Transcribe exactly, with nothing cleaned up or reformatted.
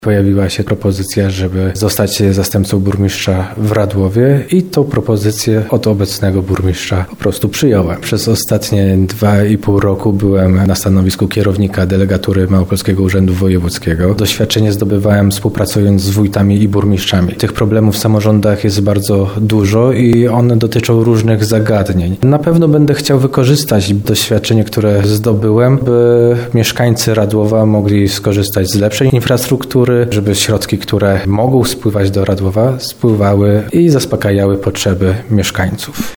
Pojawiła się propozycja, żeby zostać zastępcą burmistrza w Radłowie i tą propozycję od obecnego burmistrza po prostu przyjąłem. Przez ostatnie dwa i pół roku byłem na stanowisku kierownika delegatury Małopolskiego Urzędu Wojewódzkiego. Doświadczenie zdobywałem współpracując z wójtami i burmistrzami. Tych problemów w samorządach jest bardzo dużo i one dotyczą różnych zagadnień. Na pewno będę chciał wykorzystać doświadczenie, które zdobyłem, by mieszkańcy Radłowa mogli skorzystać z lepszej infrastruktury, żeby środki, które mogą spływać do Radłowa, spływały i zaspokajały potrzeby mieszkańców.